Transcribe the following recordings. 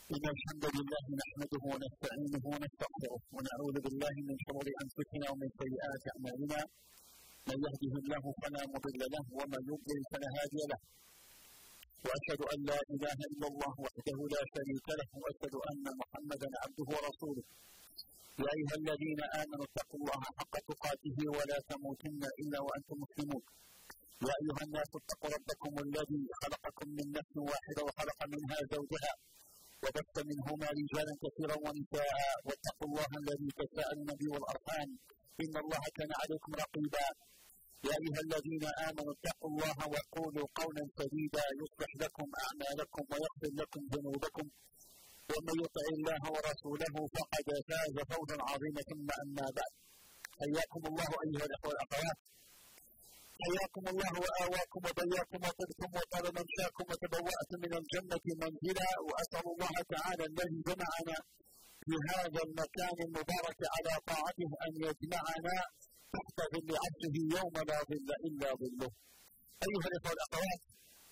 إن الحمد لله نحمده ونستعينه ونستغفره ونعوذ بالله من شرور أنفسنا ومن سيئات أعمالنا. من يهده الله فلا مضل له ومن يضلل فلا هادي له. وأشهد أن لا إله إلا الله وحده لا شريك له وأشهد أن محمدا عبده ورسوله. يا أيها الذين آمنوا اتقوا الله حق تقاته ولا تموتن إلا وأنتم مسلمون. يا أيها الناس اتقوا ربكم الذي خلقكم من نفس واحدة وخلق منها زوجها وبث منهما رجالا كثيرا ونساء واتقوا الله الذي تساءلون به والأرحام إن الله كان عليكم رقيبا. يا أيها الذين آمنوا اتقوا الله وقولوا قولا سديدا يصلح لكم أعمالكم ويغفر لكم ذنوبكم ومن يطع الله ورسوله فقد فاز فوزا عظيما. ثم أما بعد، حياكم الله أيها الأخوة والأخوات، حياكم الله وآواكم وبياكم وطبتم وطال ممشاكم وتبوأتم من الجنة منزلا. وأسأل الله تعالى الذي جمعنا في هذا المكان المبارك على طاعته أن يجمعنا تحت ظل عرشه يوم لا ظل إلا ظله. أيها الأخوة والأخوات،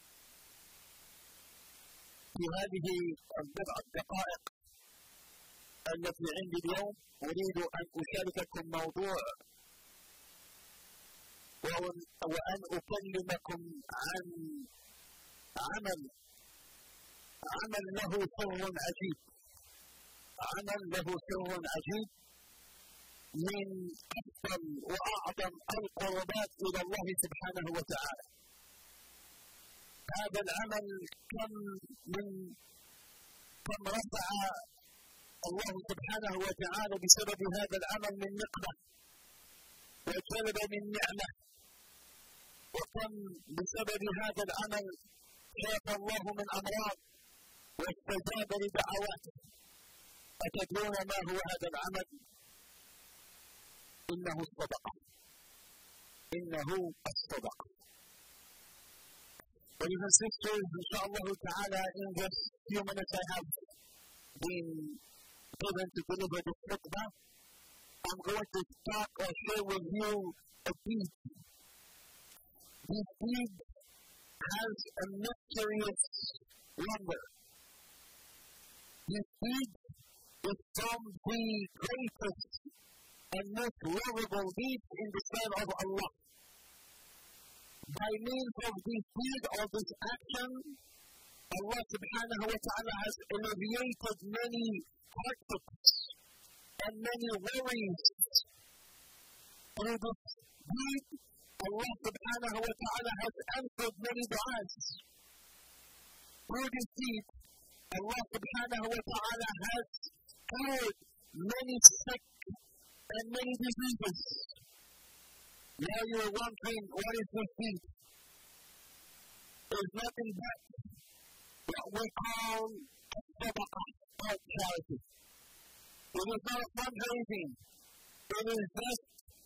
في هذه البضع الدقائق التي عندي اليوم أريد أن أشارككم موضوع وأن أكلمكم عن عمل له سر عجيب، عمل له سر عجيب من أفضل وأعظم القربات إلى الله سبحانه وتعالى. هذا العمل كم رفع الله سبحانه وتعالى بسبب هذا العمل من نقمة وجلب من نعمة، وكم بسبب هذا العمل شاف الله من أمراض واستجاب لدعواته. أتدرون ما هو هذا العمل؟ إنه الصدقة. Brothers and sisters, inshallah ta'ala, in just few minutes I have been given to deliver this khutbah. I'm going to talk or share with you a deed. This deed has a mysterious wonder. This deed is from the greatest and most lovable deeds in the sight of Allah. By means of this deed or this action, Allah subhanahu wa ta'ala has alleviated many hardships and many worries. Through this deed, Allah subhanahu wa ta'ala has answered many du'as. Through this deed, Allah subhanahu wa ta'ala has cured many sick and many diseases. Now you are wondering, what is this deed? It's nothing but what we call sadaqah or charity. It is not fundraising. It is just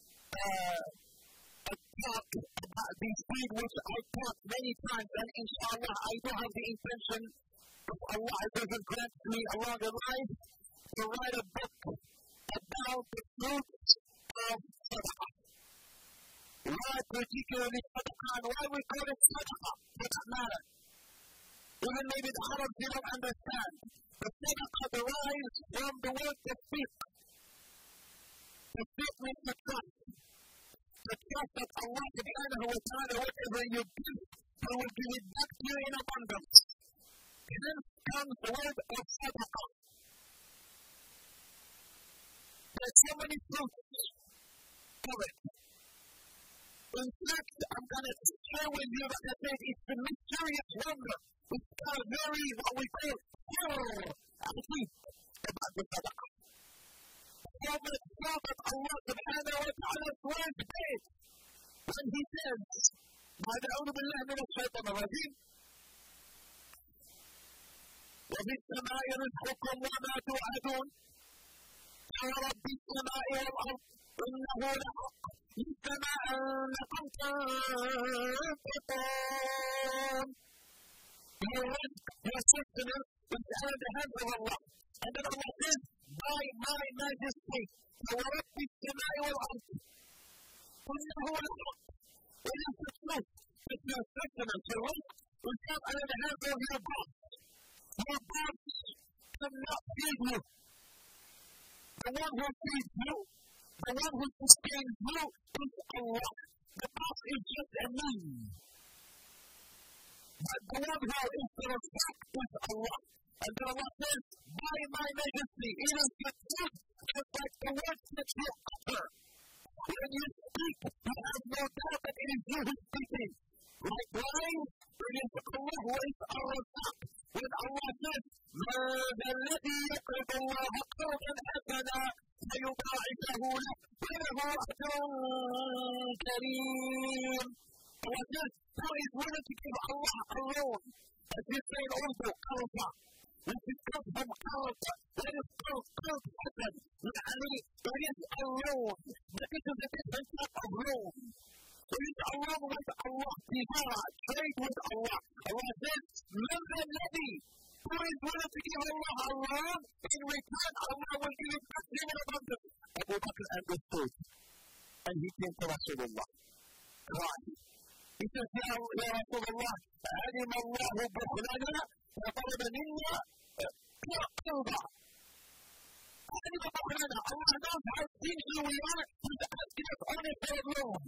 a talk about this deed which I taught many times, and inshallah I do have the intention, if Allah doesn't grant me along the life, to write a book about the fruits of sadaqah. Why particularly sadaqah and why we call it sadaqah? Doesn't matter. Even maybe the Arabs they don't understand. The sadaqah derives from the word tasdiq. Tasdiq means to trust. To trust that Allah subhanahu wa ta'ala, whatever you give, He will give it back to you in abundance. Hence comes the word of sadaqah. There's so many fruits of it. In fact, I'm going to share with you, like I said, it's the mysterious wonder. It's got a very, what we call, about the sadaqah. So much so that Allah subhanahu wa ta'ala swears by it when He says, أعوذ بالله من الشيطان الرجيم وفي السماء رزقكم وما توعدون رب السماء والأرض إنه لحق مثل أنكم تنطقون. Your risk, your sustenance is out of the hands of Allah. And then Allah says, by my majesty, رب السماء والأرض إنه لحق. It is the truth that your sustenance, your risk, is not out of the hands of your boss. Your boss can not feed you. The one who feeds you, the one who sustains you is Allah. The boss is just a means. But the one who is the respect is Allah. And then Allah says, by my majesty, it is the truth, just like the words that you utter. When you speak, you have no doubt that it is you who is speaking. Likewise, it is Allah who is Ar-Razzaq. When Allah says, مَاذَا الَّذِي يَقْرِضُ اللَّهَ قَرْضًا حَسَنًا فَيُضَاعِفَهُ لَهُ وَلَهُ أَجْرٌ كَرِيمٌ. Allah says, who is willing to give Allah a loan? As we say in Urdu, qarza, which is called from qarza. That is called qarz hasan. It is a loan, but this is a different type of loan. It is a loan with Allah, tijara, trade with Allah. Allah says, مَنْ ذَا الَّذِي, who is willing to give Allah a loan? In return, Allah will give it back to him in abundance. Abu Bakr understood, and he came to Rasulullah. Why? He says, Ya Rasulullah, علم الله بخلنا وطلب منا قرضا. علم بخلنا, Allah knows how stingy we are. He's asking us only for a loan.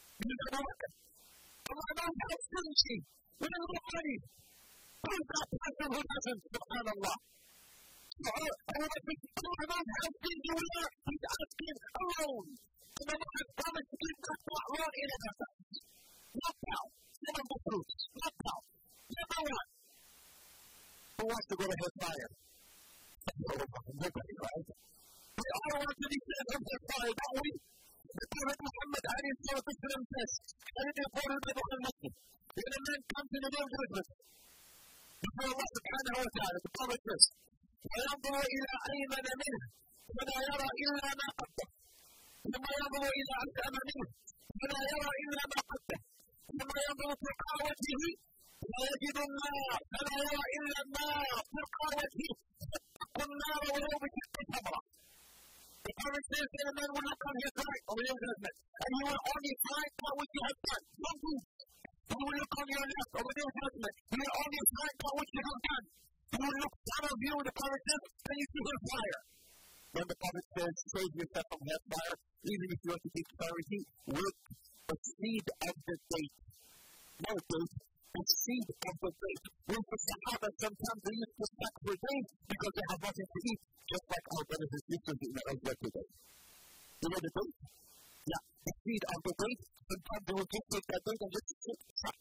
Allah knows how stingy. We don't have money. Who is that person who doesn't? Subhanallah. Allah knows how stingy we are. He's asking a loan. And Allah has promised to give us that loan in advance. Not now. Some of the fruits. Not now. Number one. Who wants to go to hellfire? Nobody, right? We all want to be sent from hellfire, don't we? The Prophet Muhammad alayhi salatu wasalam says, and it is reported by Bukhari Muslim, when a man comes to the day of judgment, before Allah subhanahu wa ta'ala, the Prophet says, وَيَنْظُرُ إِلَىٰ أَيْمَنَ مِنْهُ فَلَا يَرَى إِلَّا مَا قَدَّمَ ثم ينظر إلى أشأم منه فلا يرى إلا ما قدم ثم ينظر تلقاء وجهه ويجد النار فلا يرى إلا النار تلقاء وجهه فاتقوا النار ولو بشق تمرة. The Prophet says that a man will look on his right on the day of judgment, and he will only find that which you have done. Don't move. You will look on your left on the day of judgment, you will only find that which you have done. You will look down on you, the Prophet says, and you see hellfire. When the Prophet says, save yourself from hellfire, even if you want to give clarity, with the seed of the date. No date, the seed of the date. With the Sahaba, sometimes they used to stack for days because they have nothing to eat, just like our brothers and sisters in the Uzbek today. You know the date? Yeah, the seed of the date. Sometimes they will just take that date and just sit on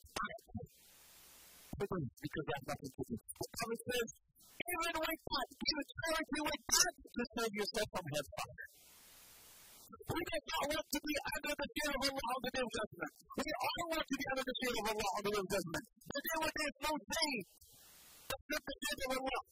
it. Because they have nothing to eat. The Prophet says, even with that, give charity with that to save yourself from hellfire. We do not want to be under the fear of Allah on the day of judgment. We all want to be under the fear of Allah on the day of judgment. The day when there is no shame, except the fear of Allah.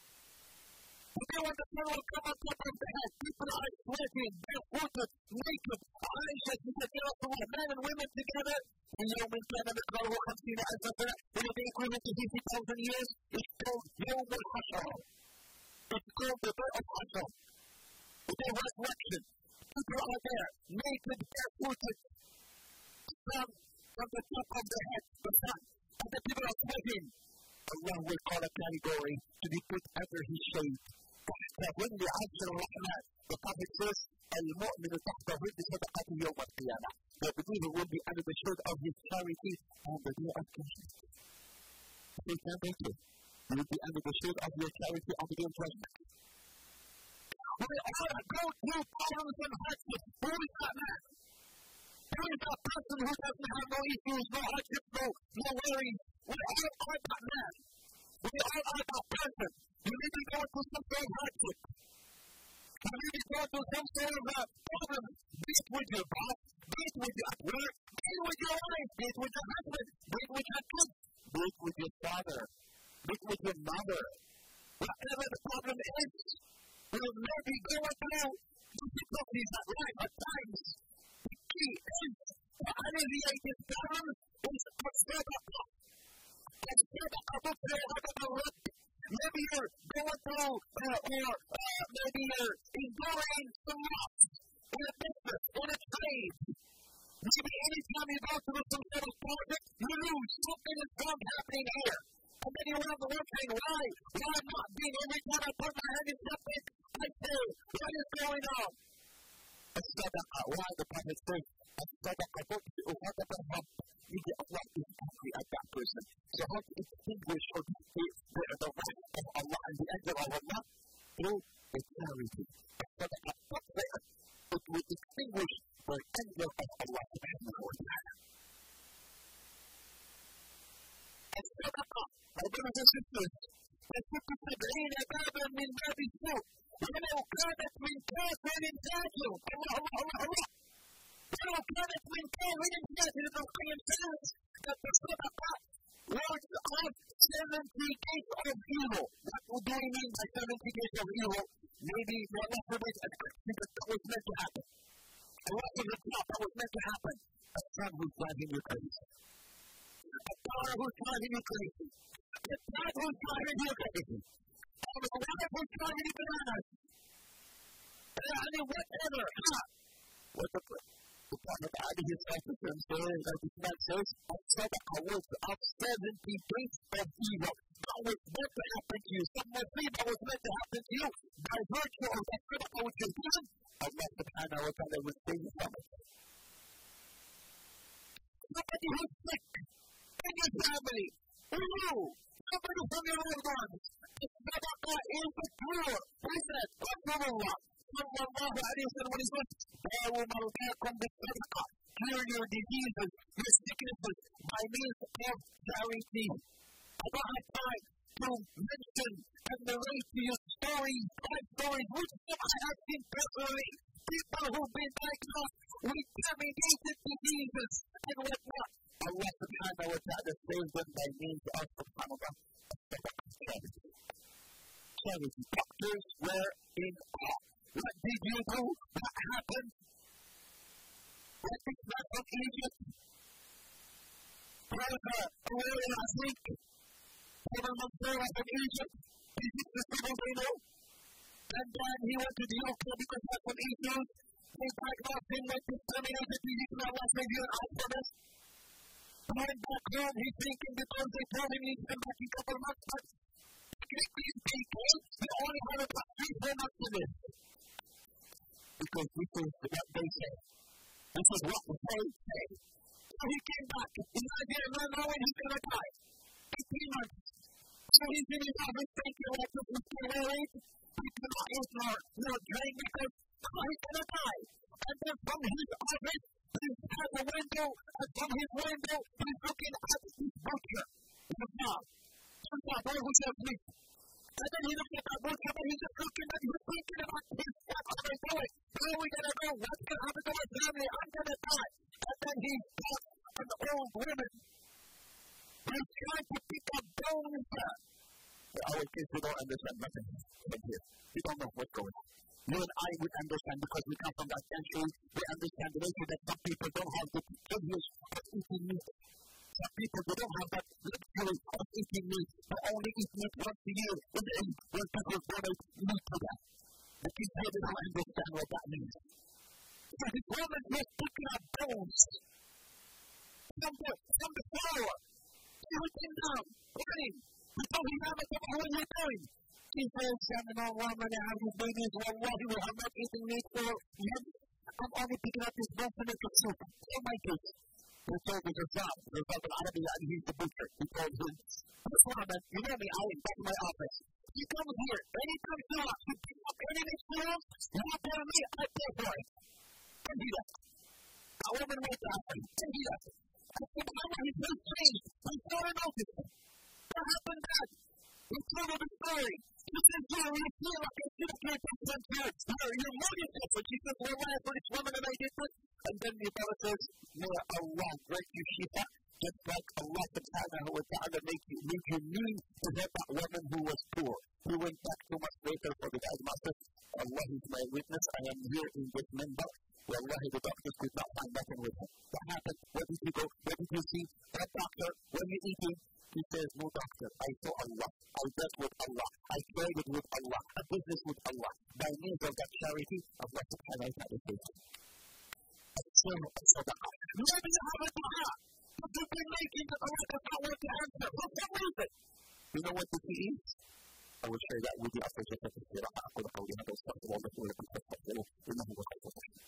The day when the sun will come on top of the head, people are sweating, barefooted, naked. Aisha, she said, Ya Rasulullah, men and women together. In يوم كان مقداره 50,000 سنة, in the equivalent to 50,000 years, it's called يوم الحشر. It's called the day of Hashr. The day of resurrection. People are there, naked, barefooted, sun from the top of their head, the sun, and the people are sweating. Allah will call a category to be put under his shade. When the Ashar al-Rahman, the Prophet says, المؤمن تحت ظل صدقته يوم القيامة. The believer will be under the shade of his charity on the day of judgment. Say number two, you will be under the shade of your charity on the day of judgment. We all go through problems and hardships. Who is that man? Who is that person who doesn't have no issues, no hardships, no worries? We all are that man. We all are that person. You may be going through some sort of hardship. You may be going through some sort of problem. Be it with your boss, be it with your work, be it with your wife, be it with your husband, be it with your kids, be it with your father, be it with your mother. Whatever the problem is, we may be going through difficulties at life at times. The key is to alleviate these problems is a sadaqah. A sadaqah to Allah. Maybe you're going through, maybe you're enduring some loss in a business, in a trade. Maybe anytime you go through some sort of project, you lose. Something is wrong happening here. And then you have the one saying, why? Why am not being every time I put my hand in something, I say, what is going on? الصدقة why the Prophet says الصدقة تطفئ غضب الرب. يجي Allah is angry at that person. So how to extinguish or defeat the wrath of Allah and the anger of Allah? Through the charity. الصدقة تطفئ. It will extinguish the anger of Allah subhanahu wa ta'ala. الصدقة my brothers and sisters تفك 70 بابا من باب السوء ولو كانت من كافر فاجر. الله الله الله ولو كانت من كافر فاجر. ابن القيم says that the صدقة wards off 70 gates of evil. What do we mean by 70 gates of evil? Maybe the Allah forbid an accident that was meant to happen. A lot of the stuff that was meant to happen. A son who's driving you crazy. A daughter who's driving you crazy. A dad who's driving you crazy. A wife who's driving you bananas. Whatever. What the Prophet alayhi salatu wasalam says, like Islam says, الصدقة words of 70 gates of evil. That was meant to happen to you. Some musibah was meant to happen to you by virtue of that sadaqah which is done. Allah subhanahu wa ta'ala will save you from it. Somebody who's sick in your family, or you, somebody from your loved ones, the sadaqah is the cure. Who is that? Rasulullah sallallahu alayhi wa sallam when he says, دَاوُوا مَرْضَاكُمْ بِالصَّدَقَةِ. Cure your diseases, your sicknesses by means of charity. I don't have time to mention and narrate to you stories, life stories, which some I have seen personally. People who've been diagnosed with terminated diseases and whatnot. Allah subhanahu wa ta'ala saves them by means of subhanallah, charity. Charity. Doctors were in awe. What did you do? What happened? What is that from Egypt? There was a warrior last week. Over Mansour from Egypt. He hit the Suburbano. And then he went to the UK because he had some issues. They diagnosed him with terminated disease. Now let's review an Alzheimer's. He went back home. He's thinking because they told him he needs to come back in a couple of months. But these people, they only have about 3-4 months to live. Because this is what they say. This is what they say. So he came back. He's not here not knowing he's going to die. 18 months. So he's in his office thinking like this is too late. He cannot eat nor drink because he's going to die. And then from his office, he's at the window, and from his window, he's looking at his butcher. His mom. His mom, who sells meat. And then he looks at that butcher, and he's just looking at him, thinking about his what am I doing? Where are we going to go? What's going to happen to my family? I'm going to die. And then he talks to an old woman. He's trying to pick up bones. Our kids, we don't understand nothing from here. We don't know what's going on. You and I would understand because we come from that century. We understand the nature that some people don't have the privilege of eating meat. Some people, they don't have that luxury of eating meat. They only eat meat once a year when people donate meat to them. The kids here, they don't understand what that means. So this woman was picking up bones from the floor. She was in down, running. He told him, what are you doing? She says, woman, I have these babies. Wallahi, we have not eaten meat for months. I'm only picking up this bone to make a soup. Oh my goodness. He told the Rizal al-Arabi, he's the butcher. He told him, this woman, you know me, I went back to my office. He comes here. Anytime she wants to pick up any meat she wants, you tell me, I pay for it. And he does. A woman went after him. And he does. I said, Mama, his face changed. I started noticing. What happened then? He told her the story. She says, you feel like I should have paid attention to your money different. She says, well, I for this woman and I did this. And then the brother says, may Allah grant you Shifa, just like Allah subhanahu wa ta'ala make you mean to help that woman who was poor. He went back 2 months later for the diagnosis. Allah is my witness. I am here in this member. Wallahi, the doctors could not find nothing with him. What happened? Where did you go? Where did you see? That doctor, when you eating? He says, no doctor, I saw Allah. I dealt with Allah. I traded with Allah. I business with Allah. By means of that charity, Allah subhanahu wa ta'ala says, maybe you have a dua that you've been making that Allah does not want to answer. For some reason, You know what the key is? I will share that with you after just a second. أقول قولي هذا واستغفر الله لكم فاستغفروه إنه هو الغفور الرحيم.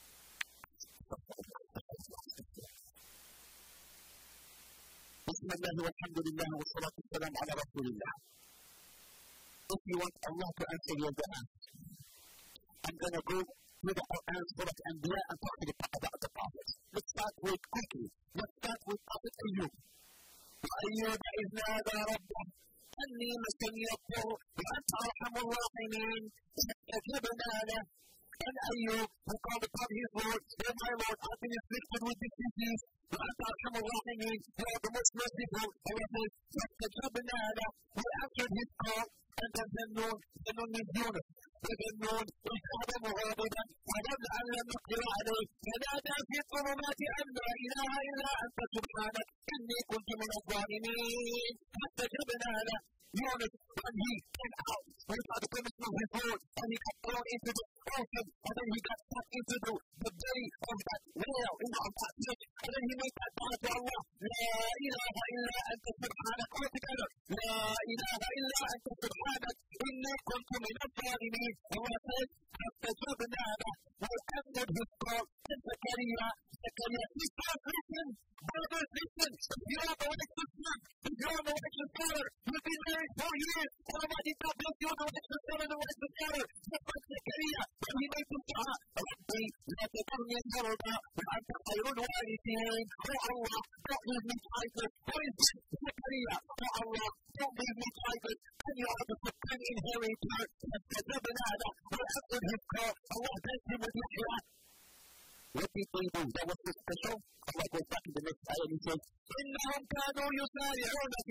بسم الله والحمد لله والصلاة والسلام على رسول الله. If you want Allah to answer your dua, I'm going to go with the Quran, Surah Anbiya, and talk about the prophets. Let's start with quickly. Let's start with Prophet Ayyub. وأيوب إذ نادى ربه أني مسني الضر وأنت أرحم الراحمين فاستجبنا له. And Ayyub, who called upon his Lord, "Oh my Lord, I've been afflicted with this disease. وأنت أرحم الراحمين, you are the most merciful." Allah says, فاستجبنا له. We answered his call, and then the nun is Yunus. وذنون إذ ذهب مغاضبا فظن أن لم نقدر عليه فنادى في الظلمات أن لا إله إلا أنت سبحانك إني كنت من الظالمين فاستجبنا له. Yunus, when he came out, when he saw the promise of his Lord, and he got thrown into the ocean, and then he got stuck into the belly of that whale, of that fish, and then he made that dua to Allah, لا إله إلا أنت سبحانك, all together, لا إله إلا أنت سبحانك إني كنت من الظالمين. Allah says, فاستجبنا له. We answered his call, and Zechariah, he said, listen, brothers, listen, if you are the righteous son, if you are the righteous daughter, you've been married 4 years, and Allah did not bless you with the righteous son and the righteous daughter, just like Zechariah, when he made the dua, ربي لا تذرني فردا وأنت خير الوارثين. Oh Allah, don't leave me childless. What is this, Zechariah? Oh Allah, don't leave me childless, and you are the supreme inheritor. فاستجبنا له. We answered his call. Allah blessed him with Yahya. What did they do? That was so special. Allah goes back in the next ayah and he says, إنهم كانوا يسارعون في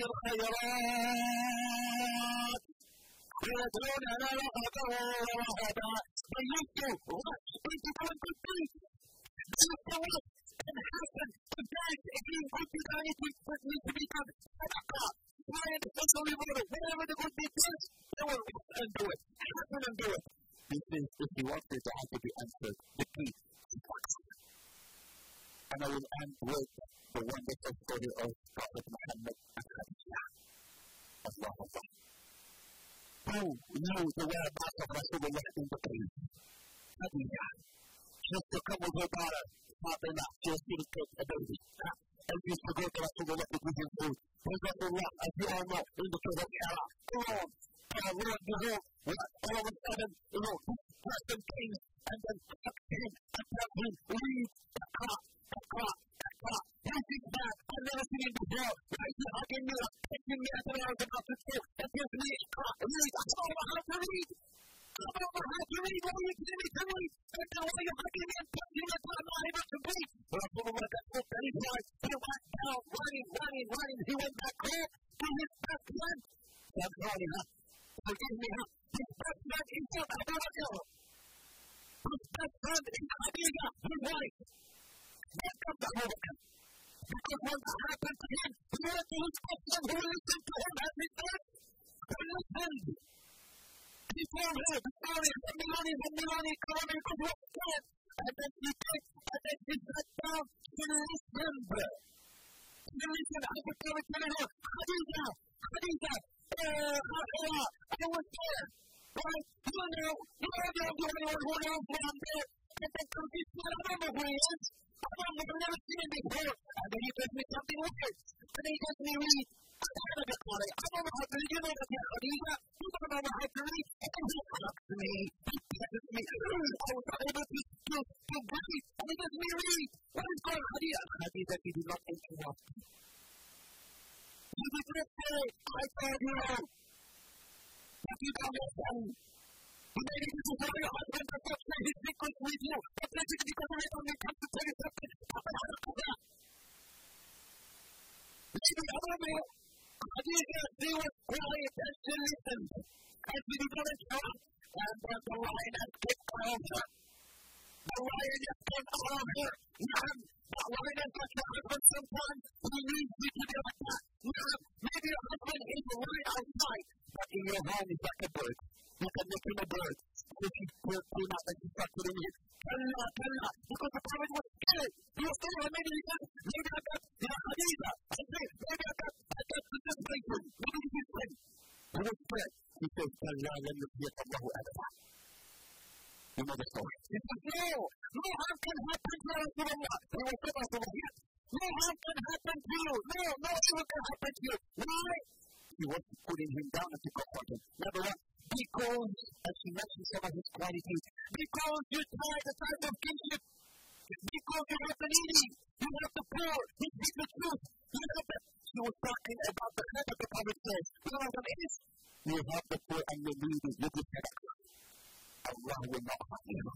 الخيرات ويدعوننا رغبا ورهبا. They used to rush into doing good things. They used to rush and hasten to dance and doing good things. Anything that needs to be done. Sadaqah, praying, special reward, whatever the good deed is, they will rush and do it. Hasten and do it. This is, if you want your dua to be answered, the key. And I will end with the wonderful story of Prophet Muhammad and Khadija. Allah. Who knew the whereabouts of Rasulullah in the cave? Khadija. She used to come with her daughter, Fatima. She was still a baby. And she used to go to Rasulullah to give him food. Rasulullah, as you all know, in the cave of Hira, alone. Lo and behold, all of a sudden, this person came and then tucked him and told him, leave the car. This is that. I've never seen him before. Why is he hugging me up, kissing me after I was about to kill, and gives me a car? Read. I don't know how to read. I don't know how to read. Why are you telling me to read? And then why are you hugging me and touching me until I'm not able to breathe? Rasulullah got so terrified. He went down, running. He went back home to his best friend. I'm sorry, forgive me, his best friend is Abu Bakr. His best friend is Khadija, his wife. Then comes Abu Bakr. Because when that happened to him, he went to his best friend who listened to him as he said, who listened. He told her the story of Milani, coming to what he said. And then she came, and then she sat down, she listened. She listened, Abu Bakr telling her, Khadija, I was there. Right? You know the only one who knows where I'm there. And then comes this man, I don't know who he is. I've never seen him before. And then he tells me something weird. And then he tells me, read. I don't know how to read. You know that you're Khadija. You don't know how to read. And then he hugs me. He kisses me. I was not able to breathe. And he tells me, read. What is going on, Khadija? Khadija, he did not interrupt. You did not say, I told you. But you don't listen. You made it to tell your husband to share his secrets with you. But basically, because I only come to tell you something. Maybe I don't know. Khadija, she was quiet and she listened. And she did not interrupt. And then the lioness came around her. The lioness came around her. That lioness like your husband sometimes, he needs you to be like that. Maybe your husband is right outside, but in your home he's like a bird. You can make him a bird. If you pull out and you start putting him, Kalla, because the prophet was scared. He was scared, maybe I got Khadija. I say, maybe I got this person. Maybe this is him. كلا لن يخزيك الله أبدا. لماذا التوحيد؟ No harm can happen to Rasulullah. He was with Rasulullah. No harm can happen to you. No evil can happen to you. Why? He was putting him down and to comfort him. Number one, because, as he mentioned some of his qualities, because you tie the ties of kinship, because you have the needy, you have the poor, you speak the truth, you have the... He was talking about the head of the Prophet says, one of them is, you have the poor and the needy, you give sadaqah. Allah will not harm you.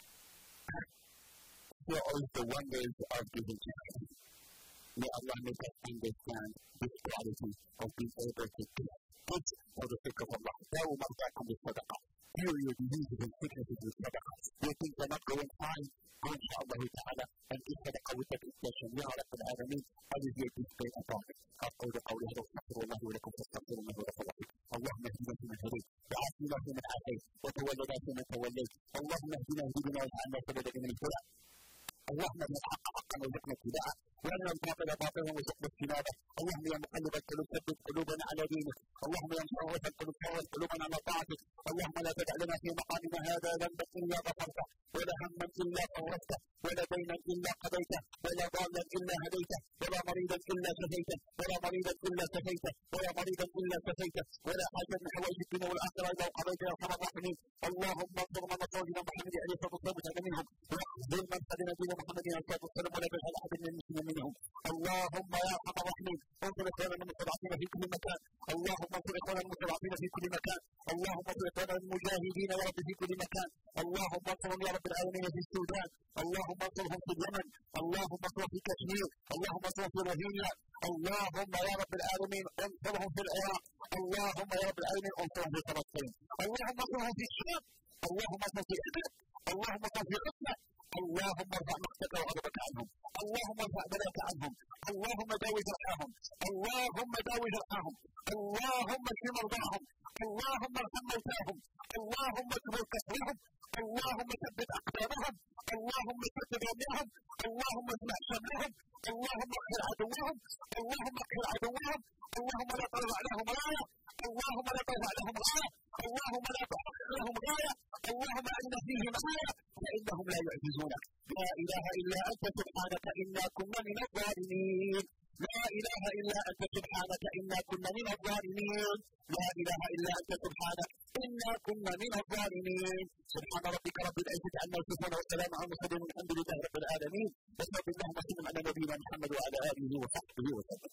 Here are the wonders of giving charity. May Allah make us understand this quality of being able to give for the sake of Allah. Now we must back on the sadaqah. Here your diseases and sicknesses with sadaqah. Your things are not going fine. Go inshaAllah ta'ala and give sadaqah with that expression. Ya Rabbal Alameen, alleviate this pain upon it. أقول قولي هذا واستغفر الله ولكم فاستغفروا الله ورسول الله. اللهم اهدنا فيمن هديت وعافنا فيمن عافيت وتولنا فيمن توليت. اللهم اهدنا واجعلنا سببا لمن اهتدى. اللهم اجعل الحق حقا وارزقنا اتباعه وارنا الباطل باطلا وارزقنا اجتنابه. اللهم يا مقلب القلوب ثبت قلوبنا على دينك. اللهم يا مصرف القلوب ثبت قلوبنا على طاعتك. اللهم لا تدع لنا في مقامنا هذا ذنبا الا غفرته ولا هما الا فرجته ولا دينا الا قضيته ولا ضالا الا هديته ولا مريضا الا شفيته ولا مريضا الا شفيته ولا مريضا الا شفيته ولا حاجه من حوائج الدنيا والاخره الا وقضيتها يا ارحم الراحمين. اللهم انصر من نصرنا محمد عليه الصلاه والسلام واجعل منهم واخذل من خدم دين محمد عليه الصلاه والسلام ولا تجعل احد من المسلمين منهم. اللهم يا ارحم الراحمين انصر اخواننا المستضعفين في كل مكان. اللهم انصر اخواننا المستضعفين في كل مكان. اللهم انصر اخواننا المجاهدين يا رب في كل مكان. اللهم انصرهم يا رب العالمين في السودان. اللهم انصرهم في اليمن. اللهم انصرهم في كشمير. اللهم انصرهم في روهينيا. اللهم يا رب العالمين انصرهم في العراق. اللهم يا رب العالمين انصرهم في فلسطين. اللهم انصرهم في الشام. اللهم انصرهم في العراق. اللهم انصرهم في عمان. اللهم ارفع مقتك وغضبك عنهم. اللهم ارفع بلاك عنهم. اللهم داوي جرحاهم. اللهم داوي جرحاهم. اللهم اشف مرضاهم. اللهم ارحم موتاهم. اللهم اجبر كسرهم. اللهم ثبت اقدامهم. اللهم ثبت رميهم. اللهم اجمع شملهم. اللهم اقهر عدوهم. اللهم اقهر عدوهم. اللهم لا ترفع لهم رايه. اللهم لا ترفع لهم رايه. اللهم لا تحقق لهم غايه. اللهم ارنا فيهم ايه فانهم لا يعجزونك. لا اله الا انت سبحانك انا كنا من الظالمين. لا اله الا انت سبحانك انا كنا من الظالمين. لا اله الا انت سبحانك انا كنا من الظالمين. سبحان ربك رب العزه عما يصفون وسلام على المرسلين والحمد لله رب العالمين. وصلى اللهم وسلم على نبينا محمد وعلى اله وصحبه وسلم.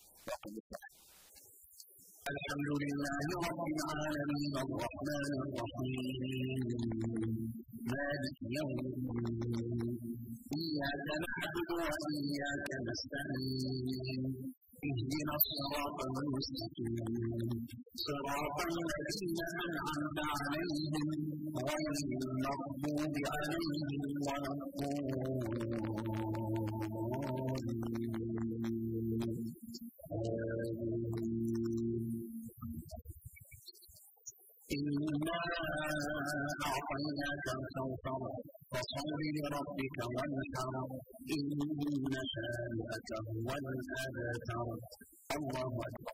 الحمد لله رب العالمين الرحمن الرحيم مالك يوم الدين إياك نعبد وإياك نستعين اهدنا الصراط المستقيم صراط الذين أنعمت عليهم غير المغضوب عليهم ولا إنا أعطيناك الكوثر فصل لربك وانحر إن شانئك هو الأبتر. الله أكبر.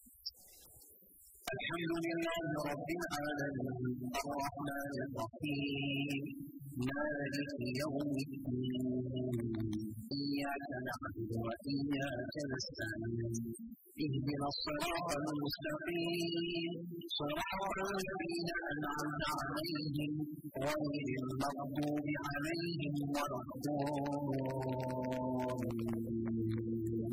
الحمد لله رب العالمين الرحمن الرحيم مالك يوم الدين إياك نعبد وإياك نستعين اهدنا الصراط المستقيم صراط الذين أنعمت عليهم غير المغضوب عليهم ولا الضالين.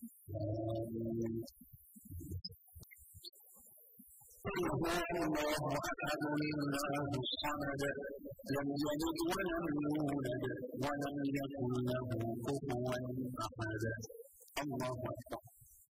قل هو الله أحد الله الصمد لم يلد ولم يولد ولم يكن له كفوا أحد. الله أكبر.